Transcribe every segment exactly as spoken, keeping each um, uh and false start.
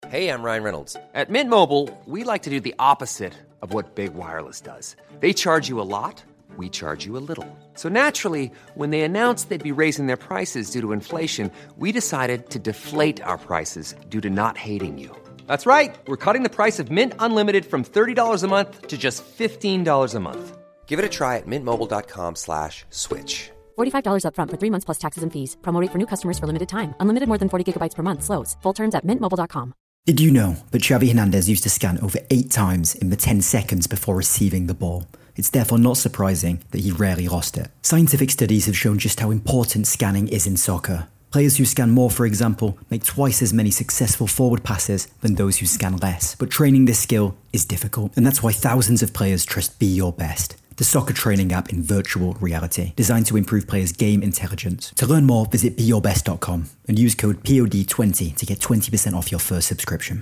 Hey, I'm Ryan Reynolds. At Mint Mobile, we like to do the opposite of what Big Wireless does. They charge you a lot, we charge you a little. So naturally, when they announced they'd be raising their prices due to inflation, we decided to deflate our prices due to not hating you. That's right. We're cutting the price of Mint Unlimited from thirty dollars a month to just fifteen dollars a month. Give it a try at mintmobile.com slash switch. forty-five dollars up front for three months plus taxes and fees. Promo rate for new customers for limited time. Unlimited more than forty gigabytes per month. Slows full terms at mint mobile dot com. Did you know that Xavi Hernandez used to scan over eight times in the ten seconds before receiving the ball? It's therefore not surprising that he rarely lost it. Scientific studies have shown just how important scanning is in soccer. Players who scan more, for example, make twice as many successful forward passes than those who scan less. But training this skill is difficult, and that's why thousands of players trust Be Your Best, the soccer training app in virtual reality, designed to improve players' game intelligence. To learn more, visit be your best dot com and use code P O D twenty to get twenty percent off your first subscription.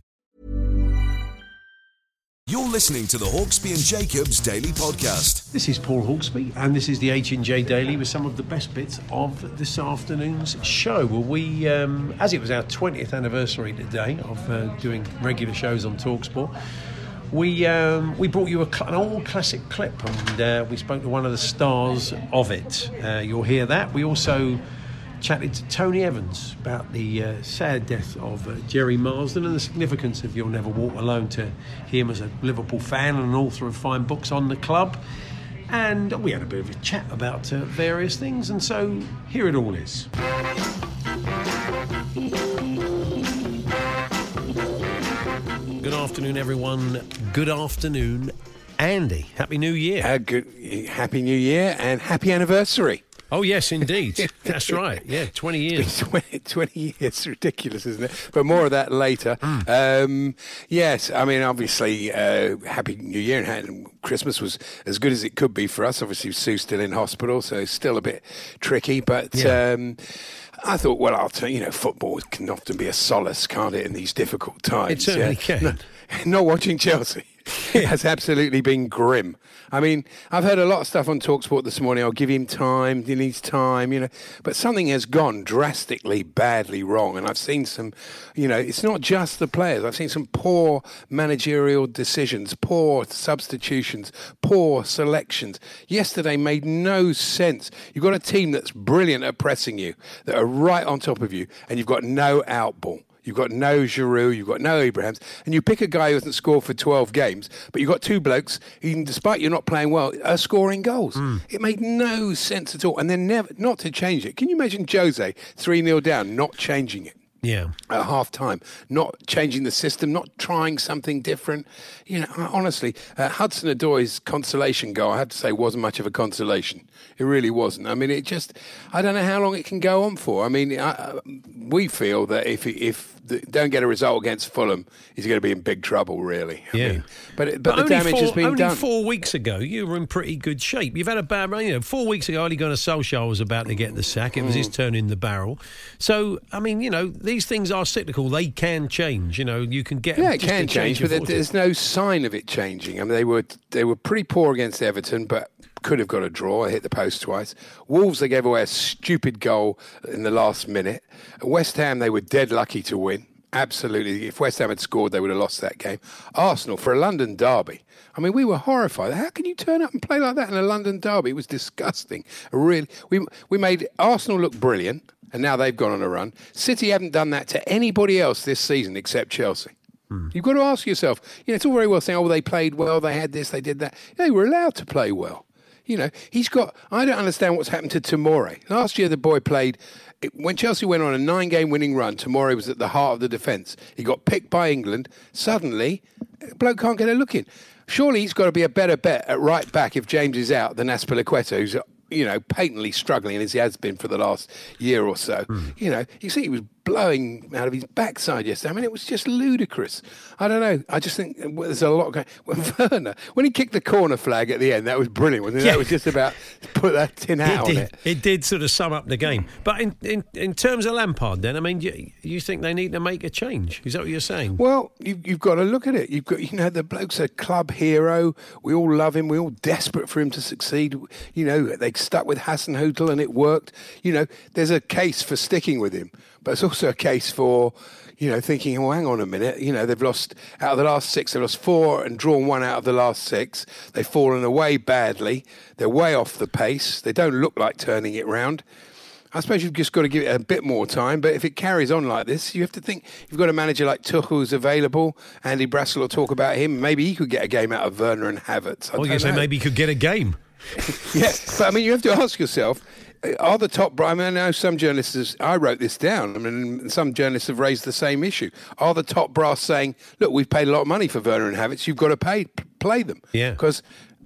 You're listening to the Hawksby and Jacobs Daily Podcast. This is Paul Hawksby, and this is the H and J Daily with some of the best bits of this afternoon's show. Well, we, um, as it was our twentieth anniversary today of uh, doing regular shows on TalkSport, We um, we brought you a, an old classic clip, and uh, we spoke to one of the stars of it. Uh, you'll hear that. We also chatted to Tony Evans about the uh, sad death of uh, Jerry Marsden and the significance of You'll Never Walk Alone to him as a Liverpool fan and an author of fine books on the club. And we had a bit of a chat about uh, various things, and so here it all is. Good afternoon, everyone. Good afternoon, Andy. Happy New Year. Uh, good, happy New Year and happy anniversary. Oh, yes, indeed. That's right. Yeah, twenty years. twenty, twenty years. It's ridiculous, isn't it? But more of that later. Mm. Um, yes, I mean, obviously, uh, happy New Year, and Christmas was as good as it could be for us. Obviously, Sue's still in hospital, so it's still a bit tricky, but... Yeah. Um, I thought, well, I'll tell you, you know, football can often be a solace, can't it, in these difficult times? It certainly yeah. can. No, not watching Chelsea has absolutely been grim. I mean, I've heard a lot of stuff on TalkSport this morning. I'll give him time, he needs time, you know. But something has gone drastically, badly wrong. And I've seen some, you know, it's not just the players. I've seen some poor managerial decisions, poor substitutions, poor selections. Yesterday made no sense. You've got a team that's brilliant at pressing you, that are right on top of you, and you've got no out ball. You've got no Giroud, you've got no Abrahams, and you pick a guy who hasn't scored for twelve games, but you've got two blokes who, despite you not playing well, are scoring goals. Mm. It made no sense at all. And then never, not to change it. Can you imagine Jose three nil down, not changing it? Yeah. At half time, not changing the system, not trying something different. You know, honestly, uh, Hudson-Odoi's consolation goal, I have to say, wasn't much of a consolation. It really wasn't. I mean, it just, I don't know how long it can go on for. I mean, I, we feel that if if the, don't get a result against Fulham, he's going to be in big trouble, really. I yeah. mean, but but, but the damage four, has been only done. Only four weeks ago, you were in pretty good shape. You've had a bad run. You know, four weeks ago, Ole Gunnar Solskjaer was about to get the sack. It was mm. his turn in the barrel. So, I mean, you know, these things are cyclical. They can change. You know, you can get yeah, it can change, but there's no sign of it changing. I mean, they were they were pretty poor against Everton, but could have got a draw. Hit the post twice. Wolves, they gave away a stupid goal in the last minute. At West Ham, they were dead lucky to win. Absolutely. If West Ham had scored, they would have lost that game. Arsenal, for a London derby, I mean, we were horrified. How can you turn up and play like that in a London derby? It was disgusting. Really, we we made Arsenal look brilliant, and now they've gone on a run. City haven't done that to anybody else this season except Chelsea. Hmm. You've got to ask yourself, you know, it's all very well saying, oh, they played well, they had this, they did that. They were allowed to play well. You know, he's got, I don't understand what's happened to Tomori. Last year, the boy played, when Chelsea went on a nine-game winning run, Tomori was at the heart of the defence. He got picked by England. Suddenly, the bloke can't get a look in. Surely he's got to be a better bet at right back if James is out than Azpilicueta, who's, you know, patently struggling, as he has been for the last year or so. Mm. You know, you see he was blowing out of his backside yesterday. I mean, it was just ludicrous. I don't know. I just think there's a lot going. When Werner, when he kicked the corner flag at the end, that was brilliant. Wasn't it? Yeah. That was just about put that tin hat it on did. it. It did sort of sum up the game. But in, in, in terms of Lampard, then, I mean, you, you think they need to make a change? Is that what you're saying? Well, you, you've got to look at it. You've got, you know, the bloke's a club hero. We all love him. We're all desperate for him to succeed. You know, they stuck with Hasenhüttl and it worked. You know, there's a case for sticking with him. but it's also a case for, you know, thinking, well, hang on a minute, you know, they've lost, out of the last six, they've lost four and drawn one out of the last six. They've fallen away badly. They're way off the pace. They don't look like turning it round. I suppose you've just got to give it a bit more time, but if it carries on like this, you have to think you've got a manager like Tuchel's available. Andy Brassel will talk about him. Maybe he could get a game out of Werner and Havertz. I well, you say maybe he could get a game. Yeah, but I mean, you have to ask yourself, are the top... I mean, I know some journalists... I wrote this down. I mean, some journalists have raised the same issue. Are the top brass saying, look, we've paid a lot of money for Werner and Havertz, you've got to pay play them? Yeah. Because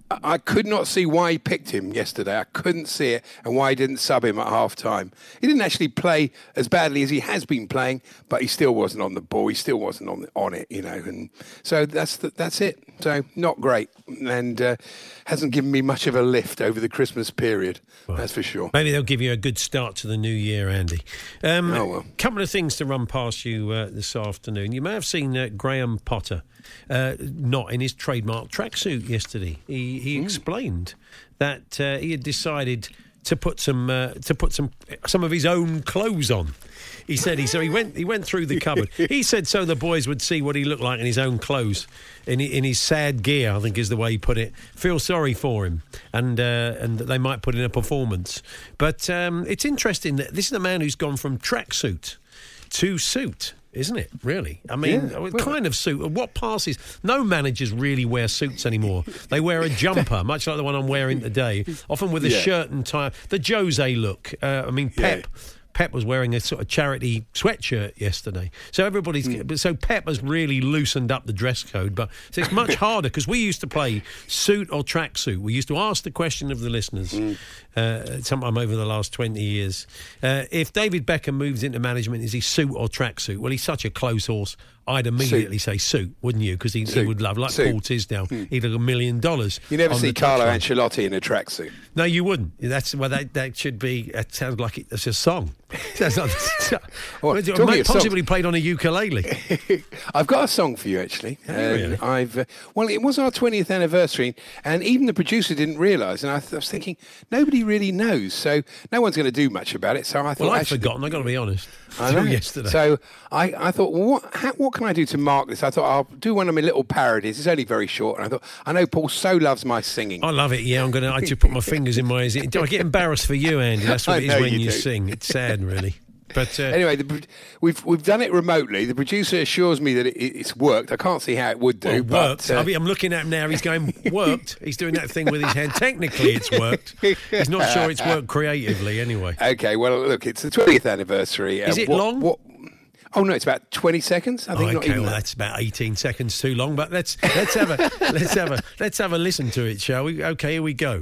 I could not see why he picked him yesterday. I couldn't see it, and why he didn't sub him at half-time. He didn't actually play as badly as he has been playing, but he still wasn't on the ball. He still wasn't on on it, you know. And so that's the, that's it. So not great, and uh, hasn't given me much of a lift over the Christmas period. Well, that's for sure. Maybe they'll give you a good start to the new year, Andy. Um, oh, well. Couple of things to run past you uh, this afternoon. You may have seen uh, Graham Potter uh, not in his trademark tracksuit yesterday. He he mm. explained that uh, he had decided to put some uh, to put some some of his own clothes on. He said he so he went he went through the cupboard. He said so the boys would see what he looked like in his own clothes, in in his sad gear, I think is the way he put it. Feel sorry for him, and uh, and they might put in a performance. But um, it's interesting that this is a man who's gone from tracksuit to suit. Isn't it, really? I mean, yeah, kind of suit. What passes? No managers really wear suits anymore. They wear a jumper, much like the one I'm wearing today, often with a yeah. shirt and tie. The Jose look. Uh, I mean, Pep... Yeah. Pep was wearing a sort of charity sweatshirt yesterday. So everybody's... Mm. So Pep has really loosened up the dress code. But so it's much harder because we used to play suit or tracksuit. We used to ask the question of the listeners mm. uh, sometime over the last twenty years. Uh, if David Beckham moves into management, is he suit or tracksuit? Well, he's such a close horse. I'd immediately suit. say suit, wouldn't you? Because he, he would love, like suit. Paul Tisdale, mm. he'd have a million dollars. You never see Carlo Ancelotti in a tracksuit. No, you wouldn't. That's well, that that should be. It sounds like it's a song. Sounds like well, might possibly played on a ukulele. I've got a song for you, actually. Oh, really? Um, I've uh, well, it was our twentieth anniversary, and even the producer didn't realise. And I, th- I was thinking, nobody really knows, so no one's going to do much about it. So I thought, well, I'd actually, forgotten. I got to be honest. I know. Yesterday. So I, I thought, well, what how, what can I do to mark this? I thought I'll do one of my little parodies. It's only very short, and I thought I know Paul so loves my singing. I love it. Yeah, I'm going to. I just put my fingers in my ears. I get embarrassed for you, Andy. That's what it is when you, you sing. It's sad, really. But uh, anyway, the, we've we've done it remotely. The producer assures me that it, it's worked. I can't see how it would do. Well, but, worked. Uh, I mean, I'm looking at him now. He's going worked. He's doing that thing with his hand. Technically, it's worked. He's not sure it's worked creatively. Anyway. Okay. Well, look, it's the twentieth anniversary. Is uh, it what, long? What, oh no, it's about twenty seconds. I think. Oh, not okay, even well, that. that's about eighteen seconds too long. But let's let's have a let's have a let's have a listen to it, shall we? Okay, here we go.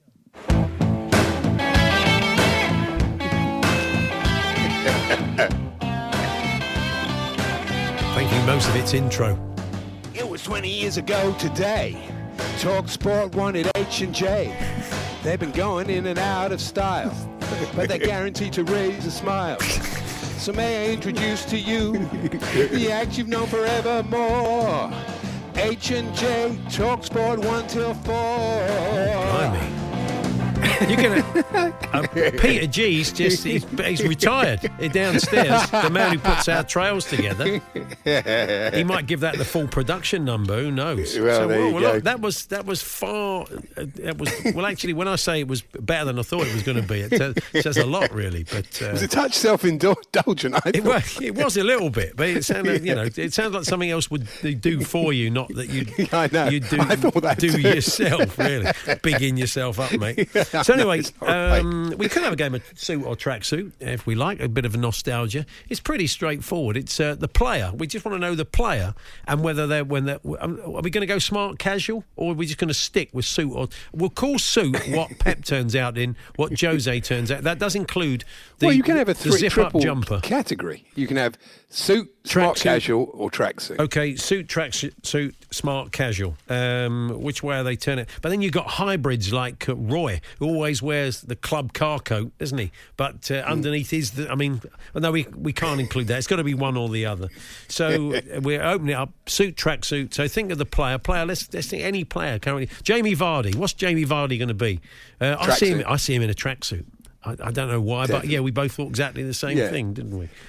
Thinking most of its intro. It was twenty years ago today. Talk Sport wanted H and J. They've been going in and out of style, but they're guaranteed to raise a smile. So may I introduce to you the act you've known forevermore. H and J, Talk Sport one till four. Blimey. You're gonna uh, Peter G's just he's, he's retired downstairs. The man who puts our trails together. He might give that the full production number. Who knows? Well, so, there well, you well, go. Look, that was that was far. Uh, that was well. Actually, when I say it was better than I thought it was going to be, it says, says a lot, really. But uh, it was a touch self-indulgent. I it, was, it was a little bit, but it sounded, you know, it sounds like something else would do for you, not that you I know. you do I thought that do too. yourself. Really, bigging yourself up, mate. So anyway, um, we could have a game of suit or tracksuit if we like. A bit of a nostalgia. It's pretty straightforward. It's uh, the player. We just want to know the player and whether they're when they're. Are we going to go smart casual or are we just going to stick with suit? Or we'll call suit what Pep turns out in, what Jose turns out. That does include the, well, you can have a the three, zip-up triple jumper category. You can have suit, Track smart suit. casual, or tracksuit. Okay, suit, tracksuit, smart casual. Um, which way are they turning? But then you've got hybrids like uh, Roy, who always wears the club car coat, doesn't he? But uh, underneath is the. I mean, no, we we can't include that. It's got to be one or the other. So we're opening it up. Suit, tracksuit. So think of the player. Player. Let's let's think any player currently. Jamie Vardy. What's Jamie Vardy going to be? Uh, I see him. I see him in a tracksuit. I, I don't know why, Definitely. but yeah, we both thought exactly the same Yeah. thing, didn't we?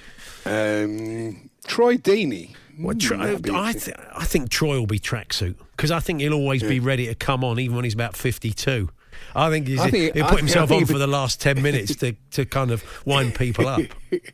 Um, Troy Deeney. Well, Mm, Troy, that'd be I, interesting. th- I think Troy will be tracksuit because I think he'll always be ready to come on, even when he's about fifty-two. I think, he's, I think- he'll I put think- himself I think on he'll for the last ten minutes to, to kind of wind people up.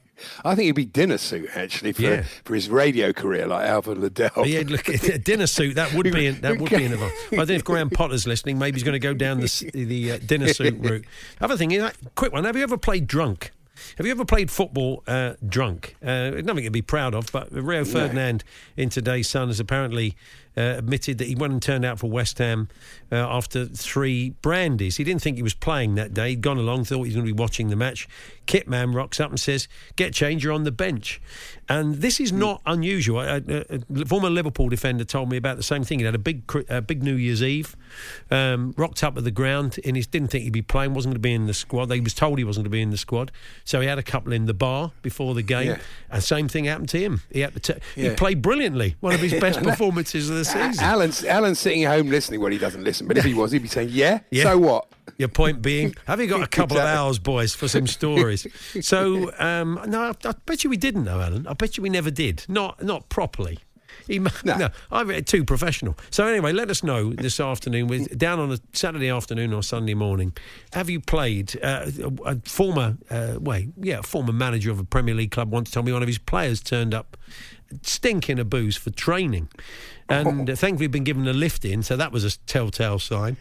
I think he'd be dinner suit actually for Yeah. for his radio career, like Alfred Liddell. But yeah, look, a dinner suit that would be that would be an advantage. I don't know if Graham Potter's listening. Maybe he's going to go down the s- the uh, dinner suit route. Other thing, is that, quick one. Have you ever played drunk? Have you ever played football uh, drunk? Uh, nothing to be proud of, but Rio Ferdinand in today's Sun has apparently uh, admitted that he went and turned out for West Ham uh, after three brandies. He didn't think he was playing that day. He'd gone along, thought he was going to be watching the match. Kit man rocks up and says, "Get change, you're on the bench." And this is not unusual. A, a, a former Liverpool defender told me about the same thing. He had a big a big New Year's Eve, um, rocked up at the ground, and he didn't think he'd be playing, wasn't going to be in the squad. He was told he wasn't going to be in the squad. So he had a couple in the bar before the game, Yeah. and same thing happened to him. He had to t- Yeah. he played brilliantly, one of his best performances of the season. Alan's, Alan's sitting at home listening. Well, he doesn't listen, but if he was, he'd be saying, yeah, Yeah. so what? Your point being, have you got a couple of Exactly. hours, boys, for some stories? So, um, no, I, I bet you we didn't know, Alan. I bet you we never did. Not not properly. He, no. No. no, I'm too professional. So anyway, let us know this afternoon, with down on a Saturday afternoon or Sunday morning. Have you played? Uh, a, a former, uh, wait, yeah, a former manager of a Premier League club once told me one of his players turned up stinking of booze for training. And uh, thankfully been given a lift in, so that was a telltale sign.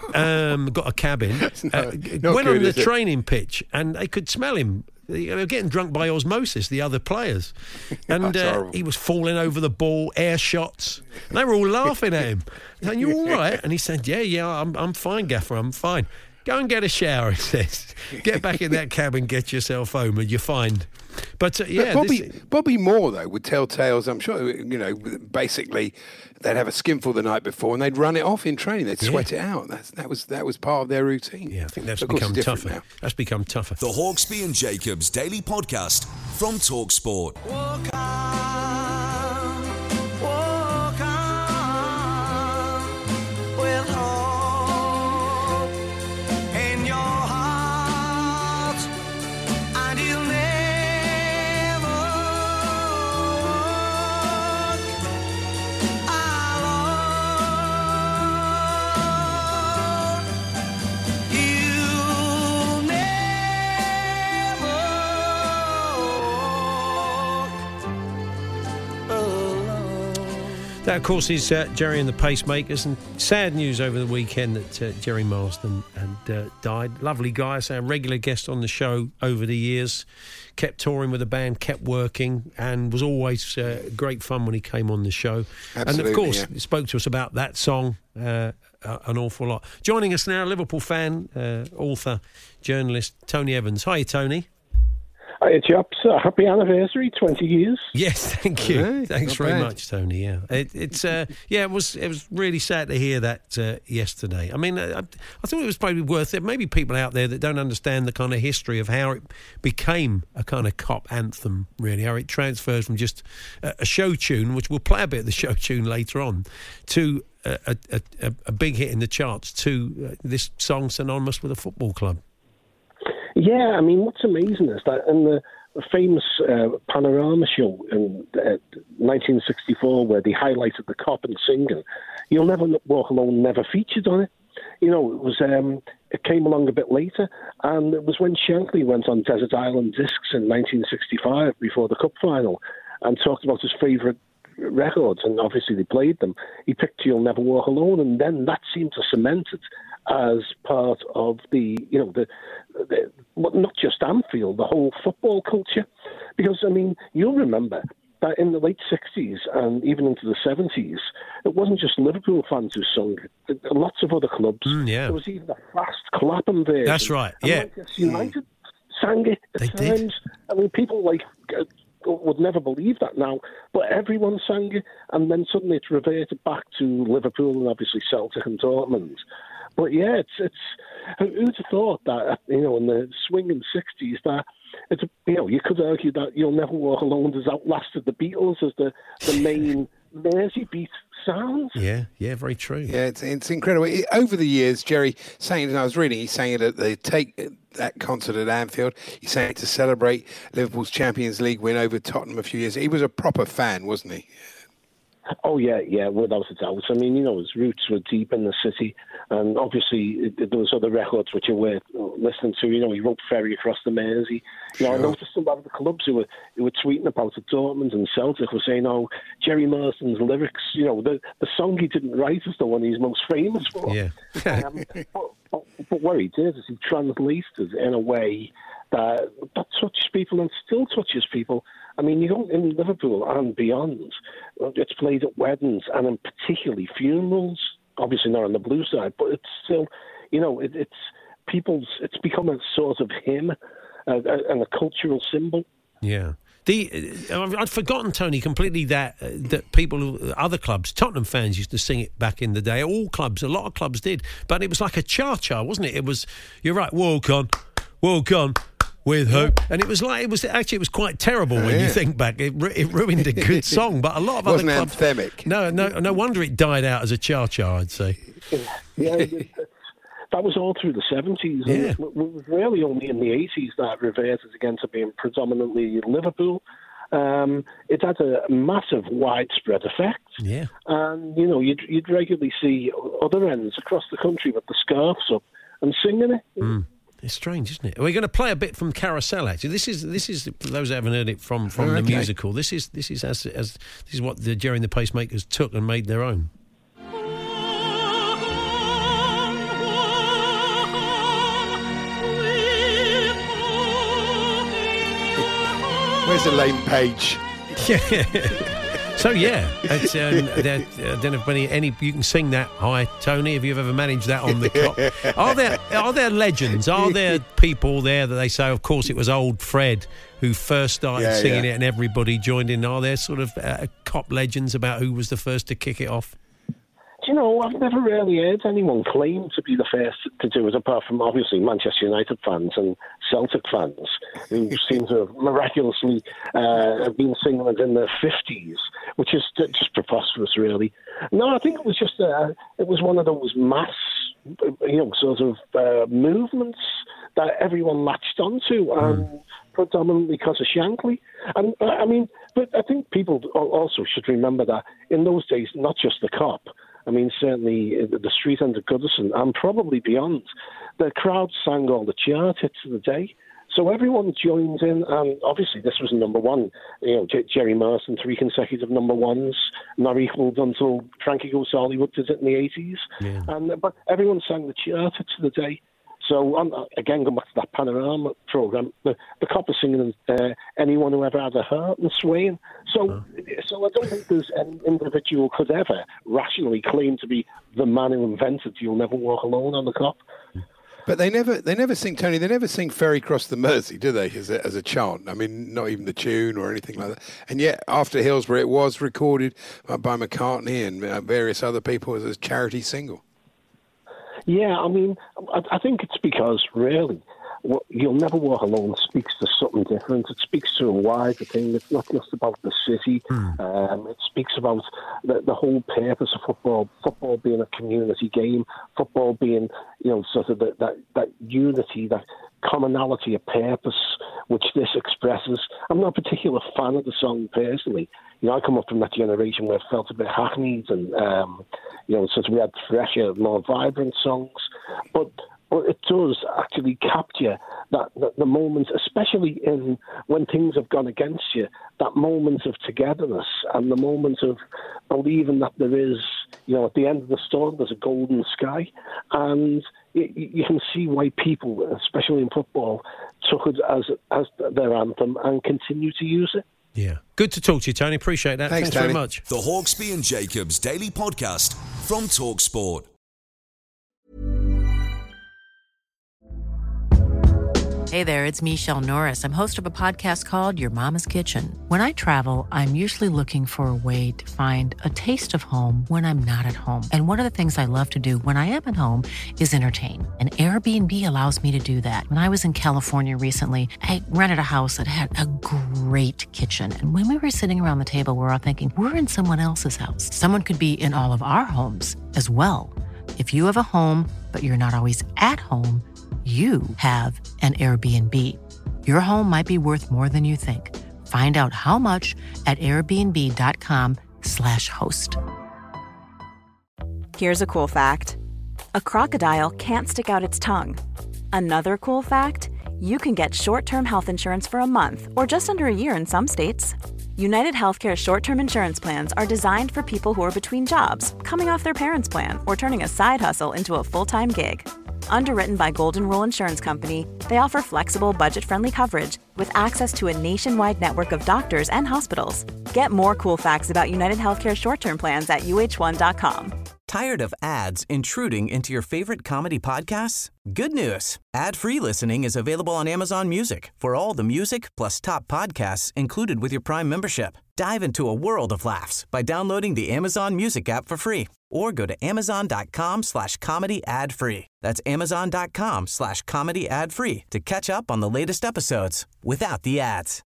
Um, got a cabin. not- uh, not went good, on the is it? training pitch, and they could smell him. They were getting drunk by osmosis, the other players. And That's uh, horrible. he was falling over the ball, air shots. And they were all laughing at him. Saying, "You all right?" And he said, yeah, yeah, I'm, I'm fine, Gaffer, I'm fine. Go and get a shower, he says. Get back in that cabin, get yourself home, and you're fine. But, uh, yeah. But Bobby, this- Bobby Moore, though, would tell tales. I'm sure, you know, basically they'd have a skinful the night before and they'd run it off in training. They'd Yeah. sweat it out. That's, that was that was part of their routine. yeah, I think that's Of course, become it's different tougher. now. That's become tougher. The Hawksby and Jacobs Daily Podcast from TalkSport. Walk on, walk on, with hope in your heart, and you'll never walk alone. You'll never walk alone. That, of course, is uh, Jerry and the Pacemakers, and sad news over the weekend that uh, Jerry Marsden had uh, died. Lovely guy, so a regular guest on the show over the years. Kept touring with the band, kept working, and was always uh, great fun when he came on the show. and Absolutely, of course, yeah. he spoke to us about that song uh, uh, an awful lot. Joining us now, Liverpool fan, uh, author, journalist Tony Evans. Hi, Tony. Hi, chaps. Uh, happy anniversary, twenty years. Yes, thank you. Hey, Thanks not very bad. much, Tony. Yeah, it, it's uh, yeah, it was it was really sad to hear that uh, yesterday. I mean, I, I thought it was probably worth it. Maybe people out there that don't understand the kind of history of how it became a kind of cop anthem, really, how it transfers from just a, a show tune, which we'll play a bit of the show tune later on, to a, a, a, a big hit in the charts, to uh, this song synonymous with a football club. Yeah, I mean, what's amazing is that in the famous uh, Panorama show in uh, nineteen sixty-four, where they highlighted the cop and singing, "You'll Never Walk Alone" never featured on it. You know, it was um, it came along a bit later, and it was when Shankly went on Desert Island Discs in nineteen sixty-five before the cup final and talked about his favourite records, and obviously they played them. He picked "You'll Never Walk Alone," and then that seemed to cement it as part of the, you know, the, the not just Anfield, the whole football culture. Because, I mean, you'll remember that in the late sixties and even into the seventies, it wasn't just Liverpool fans who sung it. Lots of other clubs. Mm, yeah. There was even a fast Clapham version. That's right, And yeah. Manchester United sang it at They did. times. I mean, people like uh, would never believe that now, but everyone sang it, and then suddenly it's reverted back to Liverpool and obviously Celtic and Dortmund. But yeah, it's it's who'd have thought that, you know, in the swinging sixties that it's, you know, you could argue that "You'll Never Walk Alone" has outlasted the Beatles as the the main Mersey beat sounds. Yeah, yeah, very true. Yeah, it's, it's incredible. It, over the years, Jerry sang it, and I was reading, he sang it at the take that concert at Anfield. He sang it to celebrate Liverpool's Champions League win over Tottenham a few years. He was a proper fan, wasn't he? Oh, yeah, yeah, without a doubt. I mean, you know, his roots were deep in the city, and obviously it, there was other records which you were listening to. You know, he wrote Ferry Across the Mersey. You know, sure. I noticed a lot of the clubs who were who were tweeting about it, Dortmund and Celtic, were saying, oh, Jerry Marsden's lyrics, you know, the, the song he didn't write is the one he's most famous for. Yeah. um, but, but, but what he did is he translated it in a way that, that touches people and still touches people. I mean, you go in Liverpool and beyond, it's played at weddings and in particularly funerals. Obviously not on the blue side, but it's still, you know, it, it's people's. It's become a sort of hymn uh, and a cultural symbol. Yeah. The uh, I'd forgotten, Tony, completely that uh, that people, other clubs, Tottenham fans used to sing it back in the day. All clubs, a lot of clubs did, but it was like a cha-cha, wasn't it? It was, you're right, walk on, walk on. With hope, and it was like it was actually it was quite terrible when yeah. you think back. It, it ruined a good song, but a lot of Wasn't other clubs. Anthemic. No, no, no wonder it died out as a cha-cha. I'd say. Yeah, that was all through the seventies. Yeah. It was really only in the eighties that it reverted again to being predominantly Liverpool. Um, it had a massive widespread effect. Yeah, and you know you'd, you'd regularly see other ends across the country with the scarves up and singing it. Mm. It's strange, isn't it? We're going to play a bit from Carousel. Actually, this is this is for those that haven't heard it from from oh, the okay. musical. This is this is as as this is what the Jerry and the Pacemakers took and made their own. Where's Elaine Page? Yeah. So yeah, it's, um, there, I don't know if any, any you can sing that. Hi, Tony. Have you ever managed that on the clock? Are there are there legends? Are there people there that they say? Of course, it was old Fred who first started yeah, singing yeah. it, and everybody joined in. Are there sort of uh, cop legends about who was the first to kick it off? Do you know, I've never really heard anyone claim to be the first to do it, apart from obviously Manchester United fans and Celtic fans, who seem to have miraculously uh, been singing it in their fifties, which is just preposterous, really. No, I think it was just uh, it was one of those mass, you know, sort of uh, movements that everyone latched onto, and mm. predominantly because of Shankly. And uh, I mean, but I think people also should remember that in those days, not just the cop. I mean, certainly the street end of Goodison and probably beyond, the crowd sang all the chart hits of the day. So everyone joined in, and obviously this was number one. You know, J- Jerry Marsden, three consecutive number ones, not equalled until Frankie Goes to Hollywood did it in the eighties. Yeah. And but everyone sang the chart hits of the day. So, um, again, going back to that Panorama programme, the, the cop is singing uh, anyone who ever had a heart and swaying. So, oh. so I don't think there's any individual could ever rationally claim to be the man who invented You'll Never Walk Alone on the cop. But they never, they never sing, Tony, they never sing Ferry Across the Mersey, do they, as a, as a chant? I mean, not even the tune or anything like that. And yet, after Hillsborough, it was recorded by McCartney and various other people as a charity single. Yeah, I mean, I, I think it's because, really, what, You'll Never Walk Alone speaks to something different. It speaks to a wider thing. It's not just about the city. Mm. Um, it speaks about the, the whole purpose of football, football being a community game, football being, you know, sort of the, that, that unity, that commonality of purpose, which this expresses. I'm not a particular fan of the song personally. You know, I come up from that generation where it felt a bit hackneyed and, um, you know, since we had fresher, more vibrant songs. But, but it does actually capture that, that the moment, especially in when things have gone against you, that moment of togetherness and the moment of believing that there is, you know, at the end of the storm, there's a golden sky. And you, you can see why people, especially in football, took it as, as their anthem and continue to use it. Yeah. Good to talk to you, Tony. Appreciate that. Thanks, Thanks Tony. very much. The Hawksby and Jacobs Daily Podcast from TalkSport. Hey there, it's Michelle Norris. I'm host of a podcast called Your Mama's Kitchen. When I travel, I'm usually looking for a way to find a taste of home when I'm not at home. And one of the things I love to do when I am at home is entertain. And Airbnb allows me to do that. When I was in California recently, I rented a house that had a great kitchen. And when we were sitting around the table, we were all thinking, we're in someone else's house. Someone could be in all of our homes as well. If you have a home, but you're not always at home, you have an Airbnb. Your home might be worth more than you think. Find out how much at airbnb.com slash host. Here's a cool fact. A crocodile can't stick out its tongue. Another cool fact, you can get short-term health insurance for a month or just under a year in some states. United Healthcare short-term insurance plans are designed for people who are between jobs, coming off their parents' plan, or turning a side hustle into a full-time gig. Underwritten by Golden Rule Insurance Company, they offer flexible, budget-friendly coverage with access to a nationwide network of doctors and hospitals. Get more cool facts about United Healthcare short-term plans at U H one dot com. Tired of ads intruding into your favorite comedy podcasts? Good news. Ad-free listening is available on Amazon Music for all the music plus top podcasts included with your Prime membership. Dive into a world of laughs by downloading the Amazon Music app for free or go to amazon.com slash comedy ad free. That's amazon.com slash comedy ad free to catch up on the latest episodes without the ads.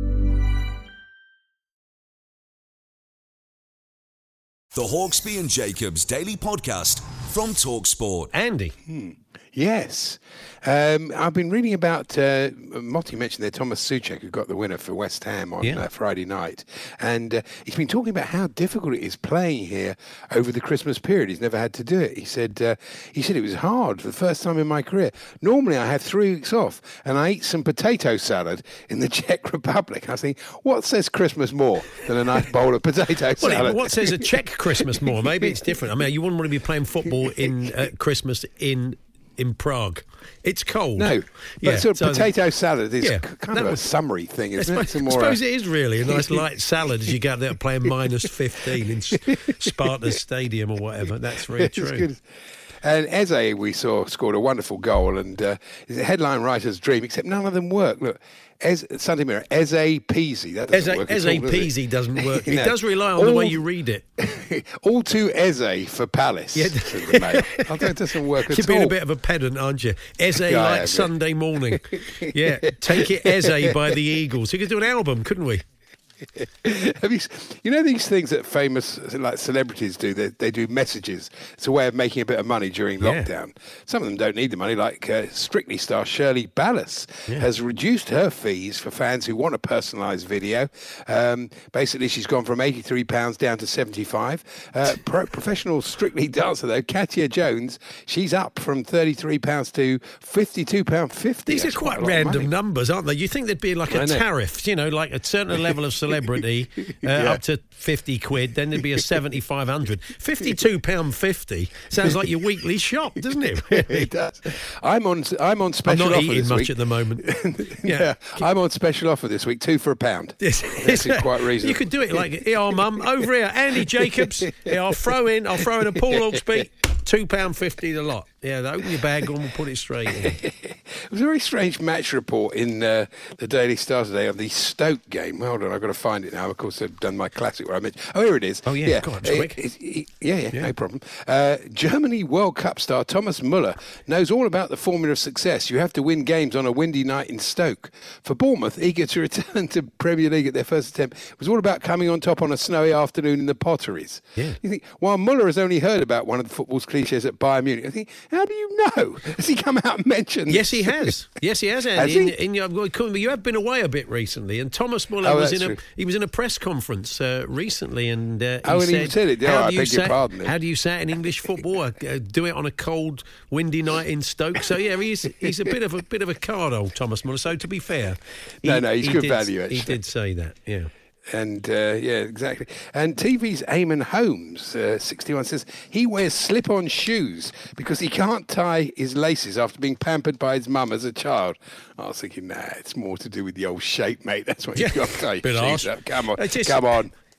The Hawksby and Jacobs Daily Podcast from TalkSport. Andy. Hmm. Yes. Um, I've been reading about, uh, Motti mentioned there, Thomas Souček, who got the winner for West Ham on Yeah. uh, Friday night. And uh, he's been talking about how difficult it is playing here over the Christmas period. He's never had to do it. He said uh, he said it was hard for the first time in my career. Normally I have three weeks off and I eat some potato salad in the Czech Republic. I think, what says Christmas more than a nice bowl of potato Well, salad? what says a Czech Christmas more? Maybe it's different. I mean, you wouldn't want to be playing football in uh, Christmas in in Prague. It's cold. No, but Yeah, sort of so- potato salad is Yeah, k- kind that of a was- summary thing, I isn't it? suppose, It's a I more, suppose uh, it is really a nice light salad as you go out there playing minus fifteen in S- Sparta Stadium or whatever. That's very It's true. good. And Eze, we saw, scored a wonderful goal, and uh, it's a headline writer's dream, except none of them work. Look, Ez, Sunday Mirror, Eze Peasy. That doesn't Eze, work Eze at all, does it? Peasy doesn't work. You It know, does rely on the way all- you read it. All too Eze for Palace. Yeah. said the Mail. I don't, it doesn't work at You're being all. a bit of a pedant, aren't you? Eze Yeah, I like am, yeah. Sunday morning. Yeah, Take It Eze by the Eagles. We could do an album, couldn't we? Have you, s- you know these things that famous like celebrities do? They, they do messages. It's a way of making a bit of money during Yeah. lockdown. Some of them don't need the money, like uh, Strictly star Shirley Ballas has reduced her fees for fans who want a personalised video. Um, basically, she's gone from eighty-three pounds down to seventy-five. Uh, pro- professional Strictly dancer, though, Katia Jones, she's up from thirty-three pounds to fifty-two pounds fifty. These are quite random numbers, aren't they? You think there'd be like a I know. tariff, you know, like a certain level of celebrity, uh, Yeah. up to fifty quid, then there'd be a seventy-five hundred. fifty-two pounds fifty sounds like your weekly shop, doesn't it? Really? It does. I'm on. I'm on I'm special not offer eating this much week. at the moment. yeah. I'm on special offer this week, two for a pound. Yes. That's quite reasonable. You could do it like, here, mum, over here, Andy Jacobs. Here, I'll throw in, I'll throw in a Paul Hawksby, two pounds fifty the lot. Yeah, open your bag and we'll put it straight in. It was a very strange match report in uh, the Daily Star today of the Stoke game. Hold on, I've got to find it now. Of course, I've done my classic where I mentioned. Oh, here it is. Oh, yeah, go on, it's Uh, quick. it- it- yeah, yeah, no problem. Uh, Germany World Cup star Thomas Muller knows all about the formula of success. You have to win games on a windy night in Stoke. For Bournemouth, eager to return to Premier League at their first attempt, it was all about coming on top on a snowy afternoon in the Potteries. Yeah. You think, while Muller has only heard about one of the football's cliches at Bayern Munich, I think, how do you know? Has he come out and mentioned? Yes, he has. Yes, he has. Andy. Has he? In, in your, well, come- you have been away a bit recently, and Thomas Muller Oh, was that's in a true. he was in a press conference uh, recently, and uh, he Oh, and he said, said it, yeah, "How I do you beg your say- pardon then." How do you say it in English football? Uh, do it on a cold, windy night in Stoke." So yeah, he's he's a bit of a bit of a card, old Thomas Muller. So to be fair, No, no, he's he good did- value, He actually. did say that. Yeah. And, uh, yeah, exactly. And T V's Eamon Holmes, uh, sixty-one, says he wears slip-on shoes because he can't tie his laces after being pampered by his mum as a child. I was thinking, nah, it's more to do with the old shape, mate. That's what you've got to tie your Bit shoes harsh. up. Come on, It's just- come on.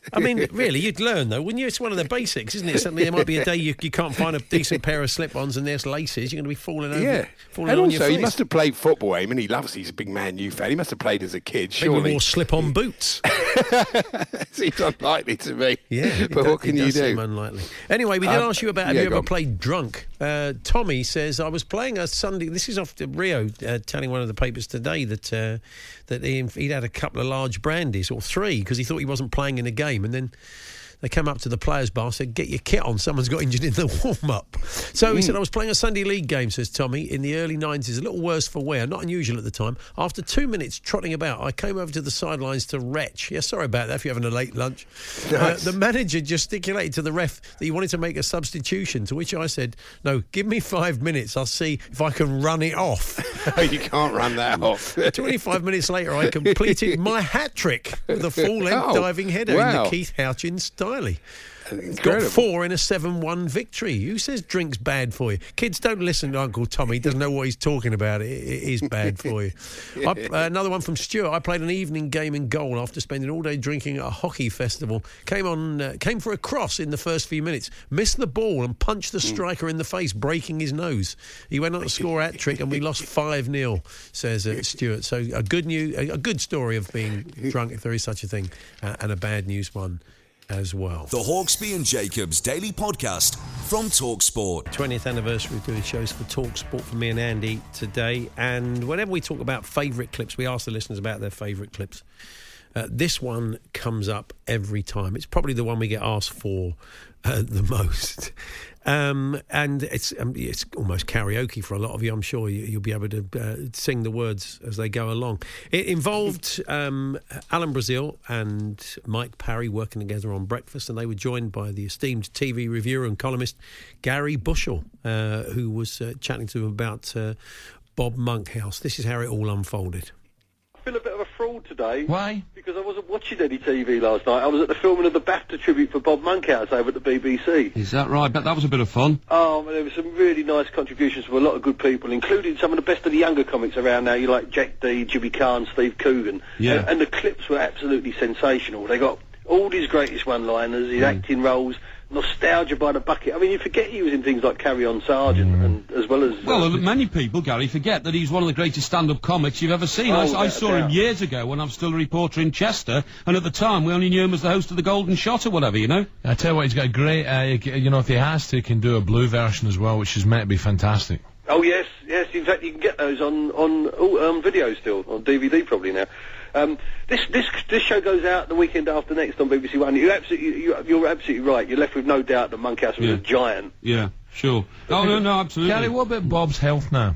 I mean, really, you'd learn, though, wouldn't you? It's one of the basics, isn't it? Something, there might be a day you, you can't find a decent pair of slip-ons and there's laces. You're going to be falling over. Yeah. Falling And on also, your face. he must have played football, Eamon. He loves, he's a big Man U fan. He must have played as a kid, Maybe surely. wore slip-on boots. Seems unlikely to me. Yeah, but it what do- can it you does do? seem unlikely. Anyway, we did Um, ask you about have yeah, you go ever on. played drunk? Uh, Tommy says I was playing a Sunday. This is off to Rio, uh, telling one of the papers today that uh, that he, he'd had a couple of large brandies or three because he thought he wasn't playing in a game, and then they came up to the players' bar, said, "Get your kit on. Someone's got injured in the warm-up." So he Mm. said, "I was playing a Sunday league game," says Tommy, "in the early nineties, a little worse for wear, not unusual at the time. After two minutes trotting about, I came over to the sidelines to retch. Yeah, sorry about that if you're having a late lunch. Uh, Nice. the manager gesticulated to the ref that he wanted to make a substitution, to which I said, 'No, give me five minutes. I'll see if I can run it off.'" You can't run that off. twenty-five minutes later, I completed my hat-trick with a full-length Oh, diving header in wow. the Keith Houchin style. Got Incredible. four in a seven one victory. Who says drink's bad for you? Kids, don't listen to Uncle Tommy. He doesn't know what he's talking about. It, it is bad for you. I, uh, another one from Stuart. I played an evening game in goal after spending all day drinking at a hockey festival. Came on, uh, came for a cross in the first few minutes. Missed the ball and punched the striker in the face, breaking his nose. He went on to score a hat-trick and we lost five nil, says uh, Stuart. So a good news, a, a good story of being drunk, if there is such a thing, uh, and a bad news one as well. The Hawksby and Jacobs Daily Podcast from TalkSport. twentieth anniversary of doing shows for TalkSport for me and Andy today. And whenever we talk about favourite clips, we ask the listeners about their favourite clips. Uh, this one comes up every time. It's probably the one we get asked for uh, the most. Um, and it's um, it's almost karaoke for a lot of you. I'm sure you, you'll be able to uh, sing the words as they go along. It involved um, Alan Brazil and Mike Parry working together on Breakfast, and they were joined by the esteemed T V reviewer and columnist Gary Bushell, uh, who was uh, chatting to him about uh, Bob Monkhouse. This is how it all unfolded. I feel a bit of a fraud today. Why? Because I wasn't watching any T V last night. I was at the filming of the BAFTA tribute for Bob Monkhouse over at the B B C. Is that right? Bet that was a bit of fun. Oh, there were some really nice contributions from a lot of good people, including some of the best of the younger comics around now. You like Jack Dee, Jimmy Carr, Steve Coogan. Yeah. And, and the clips were absolutely sensational. They got all his greatest one-liners, his acting roles, nostalgia by the bucket. I mean, you forget he was in things like Carry On Sergeant, and as well as... Well, uh, many people, Gary, forget that he's one of the greatest stand-up comics you've ever seen. Oh, I, I without a saw him doubt. years ago when I was still a reporter in Chester, and at the time we only knew him as the host of the Golden Shot or whatever, you know? I tell you what, he's got a great, uh, you know, if he has to, he can do a blue version as well, which is meant to be fantastic. Oh yes, yes. In fact, you can get those on on oh, um, video still, on D V D probably now. Um, this this this show goes out the weekend after next on B B C One. You absolutely you, you're absolutely right. You're left with no doubt that Monkhouse was Yeah. a giant. Yeah, sure. Oh, no, no, absolutely. Gary, what about Bob's health now?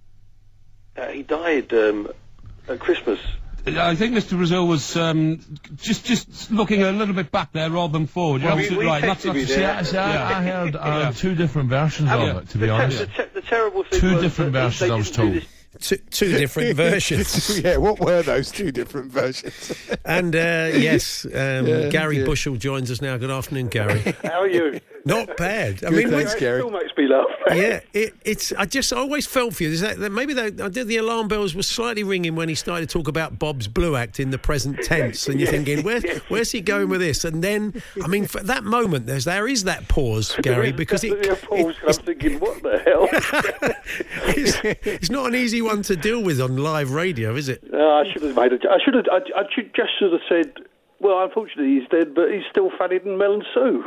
Uh, he died um, at Christmas. I think Mister Brazil was um, just just looking a little bit back there rather than forward. You're Well, we- absolutely we right. That's, texted that's me See, there. I, see, I, Yeah. I heard uh, Yeah. two different versions Um, of it, to be the, honest. The, te- the terrible thing Two was different that versions, they I was didn't do told. this- Two, two different versions. yeah, what were those two different versions? And uh, yes, um, Yeah, Gary yeah. Bushell joins us now. Good afternoon, Gary. How are you? Not bad. I Good, mean, thanks, we- Gary. It still makes me laugh. yeah, it, it's. I just always felt for you. Is that, that maybe they, I did the alarm bells were slightly ringing when he started to talk about Bob's Blue Act in the present tense, and you're thinking, where, where's he going with this? And then, I mean, for that moment, there's there is that pause, Gary, because it, Definitely a pause, 'cause I'm thinking, what the hell? it's, it's not an easy one to deal with on live radio, is it? No, I should have made a. I should have. I, I should just should have said. Well, unfortunately, he's dead, but he's still funnier than Mel and Sue.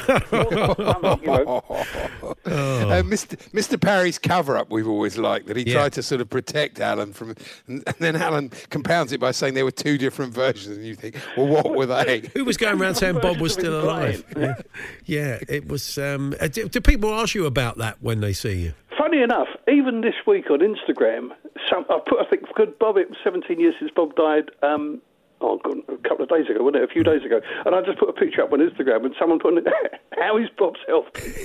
You know. Uh, Mister Mister Parry's cover-up we've always liked, that he Yeah. tried to sort of protect Alan from... And, and then Alan compounds it by saying there were two different versions, and you think, well, what were they? Who was going around saying Bob was still alive? Yeah, yeah it was. Um, uh, do, do people ask you about that when they see you? Funny enough, even this week on Instagram, some I put. I think good Bob. It was seventeen years since Bob died. Um, Oh, God, a couple of days ago, wasn't it? A few days ago. And I just put a picture up on Instagram and someone put, how is Bob's health?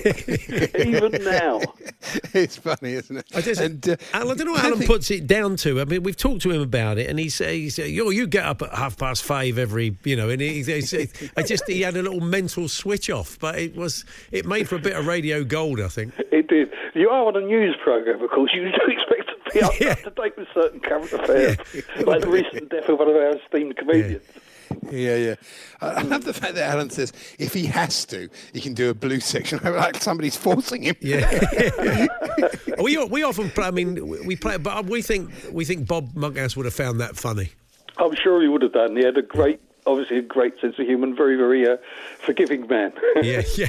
Even now. It's funny, isn't it? I, just, And, uh, Alan, I don't know what I Alan think- puts it down to. I mean, we've talked to him about it, and he says, "Yo, you get up at half past five every, you know." And he, he, he, I just he had a little mental switch off, but it was it made for a bit of radio gold, I think. It did. You are on a news programme, of course. You do expect to be up, Yeah. up to date with certain current affairs, like the recent death of one of our esteemed comedians. Yeah, yeah. I I love the fact that Alan says if he has to, he can do a blues section like somebody's forcing him. Yeah. we we often play. I mean, we play, but we think we think Bob Monkhouse would have found that funny. I'm sure he would have done. He had a great, obviously a great sense of humour, very, very uh, forgiving man. Yeah, yeah.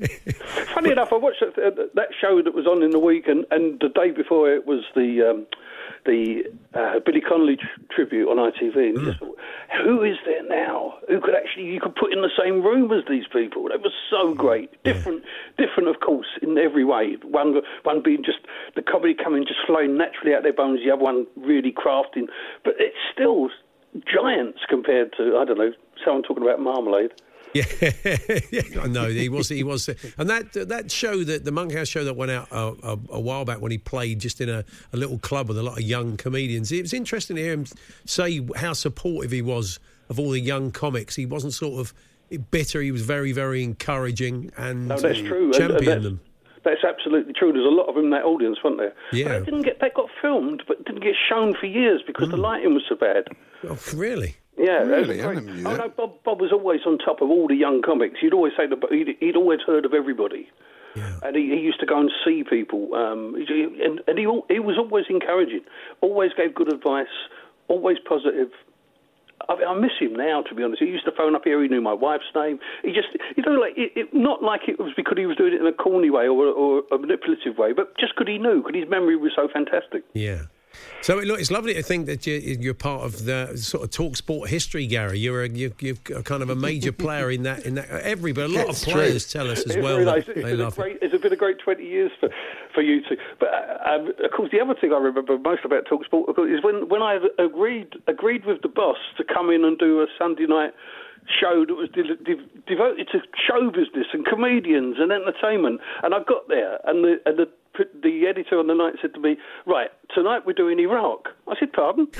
Funny enough, I watched that, uh, that show that was on in the week, and, and the day before it was the um, the uh, Billy Connolly tr- tribute on I T V. And mm. just thought, who is there now who could actually you could put in the same room as these people? They were so great, different, yeah. different, of course, in every way. One, one being just the comedy coming just flowing naturally out their bones. The other one really crafting, but it's still giants compared to, I don't know, someone talking about Marmalade. Yeah, yeah, I know he was. He was, and that that show, that the Monkhouse show that went out a, a, a while back when he played just in a, a little club with a lot of young comedians. It was interesting to hear him say how supportive he was of all the young comics. He wasn't sort of bitter. He was very, very encouraging and no, that's true. championed and, and them. That's absolutely true. There's a lot of them in that audience, weren't there? Yeah. But they didn't get. They got filmed, but didn't get shown for years because mm. the lighting was so bad. Oh, really? Yeah, really. I never knew oh, that. no, Bob, Bob was always on top of all the young comics. He'd always say that he'd, he'd always heard of everybody, yeah. and he, he used to go and see people. Um, he, and and he he was always encouraging, always gave good advice, always positive. I, I miss him now, to be honest. He used to phone up here. He knew my wife's name. He just, you know, like it, it, not like it was because he was doing it in a corny way or, or a manipulative way, but just because he knew, because his memory was so fantastic. Yeah. So look, it's lovely to think that you're, you're part of the sort of talk sport history, Gary. You're a, you're, you're kind of a major player in that. In that, every but a lot It's of players true. tell us as It's well very that nice. It's they been a love great, it. It's been a great twenty years for, for you two. But um, of course, the other thing I remember most about TalkSport is when when I agreed agreed with the boss to come in and do a Sunday night show that was de- de- devoted to show business and comedians and entertainment, and I got there, and the and the the editor on the night said to me, "Right, tonight we're doing Iraq." I said, "Pardon?"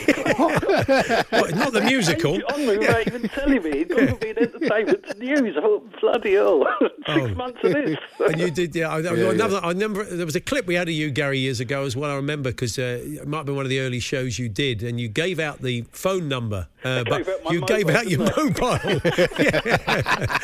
What, not the musical. He on me without even telling me. It's going to be an entertainment news. I thought, bloody hell, six Oh. months of this. And you did, yeah. I, I, Yeah, another, yeah. I remember there was a clip we had of you, Gary, years ago as well. I remember because uh, it might have been one of the early shows you did, and you gave out the phone number, uh, but gave out my you mobile, gave out your didn't mobile.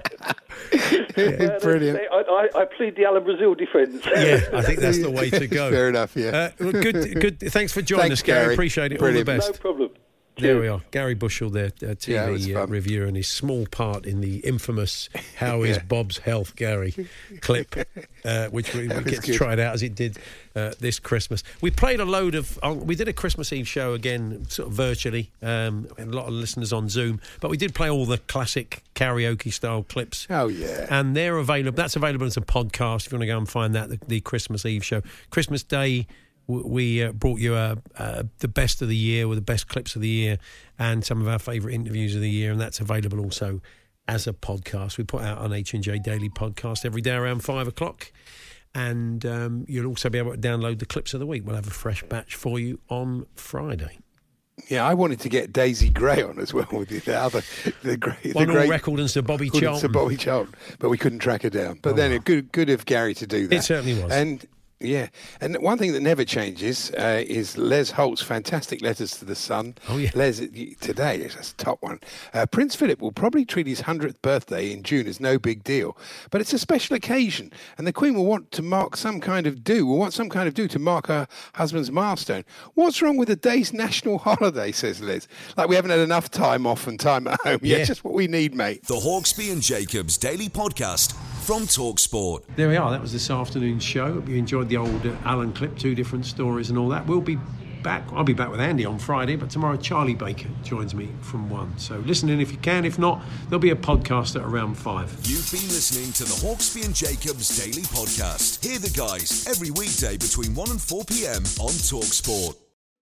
Yeah, Brilliant. I, I, I plead the Alan Brazil defence. Yeah, I think that's the way to go. Fair enough, yeah. Uh, well, good, good. Thanks for joining Thanks, us, Gary. Gary. Appreciate it. Brilliant. All the No best. problem. There we are. Gary Bushell, their uh, T Yeah, it was V uh, fun. reviewer, and his small part in the infamous How is Yeah. Bob's Health, Gary clip, uh, which we, we That was get to good. try it out as it did uh, this Christmas. We played a load of, uh, we did a Christmas Eve show again, sort of virtually, um, and a lot of listeners on Zoom, but we did play all the classic karaoke style clips. Oh, yeah. And they're available, that's available as a podcast if you want to go and find that, the, the Christmas Eve show. Christmas Day, we uh, brought you uh, uh, the best of the year, with the best clips of the year, and some of our favourite interviews of the year, and that's available also as a podcast. We put out an H and J Daily podcast every day around five o'clock, and um, you'll also be able to download the clips of the week. We'll have a fresh batch for you on Friday. Yeah, I wanted to get Daisy Gray on as well with the other, the great, the One all great record and Sir Bobby Good, Charlton. Sir Bobby Charlton, but we couldn't track her down. But Oh, then well. it good, good of Gary to do that. It certainly was. And yeah, and one thing that never changes uh, is Les Holt's fantastic letters to the Sun. Oh, yeah. Les, today is a top one. Uh, Prince Philip will probably treat his hundredth birthday in June as no big deal, but it's a special occasion, and the Queen will want to mark some kind of do, will want some kind of do to mark her husband's milestone. What's wrong with a day's national holiday, says Les? Like we haven't had enough time off and time at home. Yeah, Yeah. just what we need, mate. The Hawksby and Jacobs Daily Podcast from TalkSport. There we are. That was this afternoon's show. Hope you enjoyed the old uh, Alan clip, two different stories and all that. We'll be back. I'll be back with Andy on Friday, but tomorrow Charlie Baker joins me from one. So listen in if you can. If not, there'll be a podcast at around five. You've been listening to the Hawksby and Jacobs Daily Podcast. Hear the guys every weekday between one and four p.m. on TalkSport.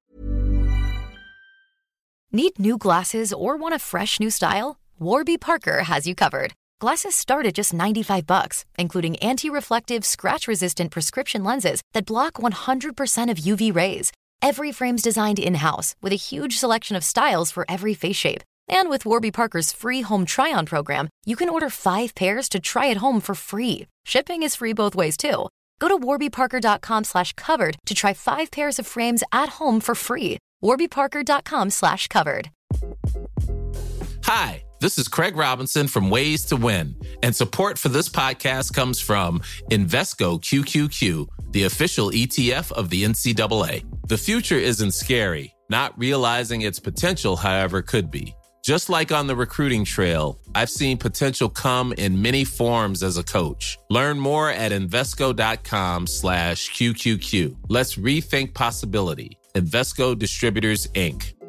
Need new glasses or want a fresh new style? Warby Parker has you covered. Glasses start at just ninety-five bucks, including anti-reflective, scratch-resistant prescription lenses that block one hundred percent of U V rays. Every frame's designed in-house with a huge selection of styles for every face shape. And with Warby Parker's free home try-on program, you can order five pairs to try at home for free. Shipping is free both ways, too. Go to warbyparker.com slash covered to try five pairs of frames at home for free. warbyparker.com slash covered. Hi, this is Craig Robinson from Ways to Win, and support for this podcast comes from Invesco Q Q Q, the official E T F of the N C double A. The future isn't scary. Not realizing its potential, however, could be. Just like on the recruiting trail, I've seen potential come in many forms as a coach. Learn more at Invesco.com slash QQQ. Let's rethink possibility. Invesco Distributors, Incorporated.